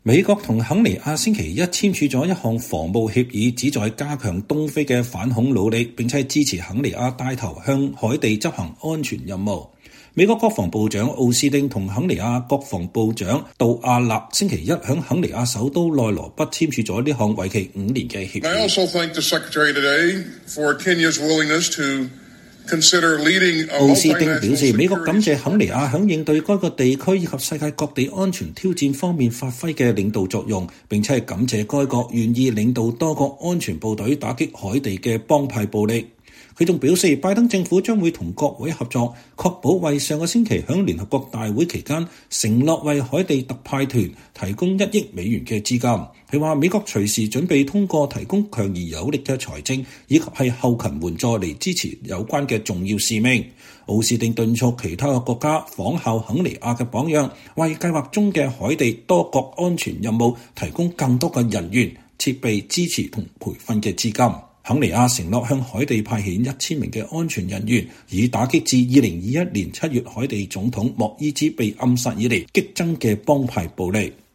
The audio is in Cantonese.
美國同肯尼亞星期一簽署咗一項防務協議，旨在加強東非嘅反恐努力，並且支持肯尼亞帶頭向海地執行安全任務。美國國防部長奧斯汀同肯尼亞國防部長杜亞勒星期一響肯尼亞首都內羅畢簽署咗呢項為期5年嘅協議。 I also thank the Secretary today for Kenya's willingness to 奧斯汀表示，美國感謝肯尼亞響應對該個地區以及世界各地安全挑戰方面發揮嘅領導作用，並且係感謝該國願意領導多國安全部隊打擊海地嘅幫派暴力。佢仲表示，拜登政府將會同國會合作，確保為上個星期響聯合國大會期間承諾為海地特派團提供1億美元嘅資金。佢話美國隨時準備通過提供強而有力嘅財政以及係後勤援助嚟支持有關嘅重要使命。奧斯汀敦促其他嘅國家仿效肯尼亞嘅榜樣，為計劃中嘅海地多國安全任務提供更多嘅人員、設備支持同培訓嘅資金。肯尼亞承諾向海地派遣1000名嘅安全人員，以打擊自2021年7月海地總統莫伊茲被暗殺以嚟激增嘅幫派暴力。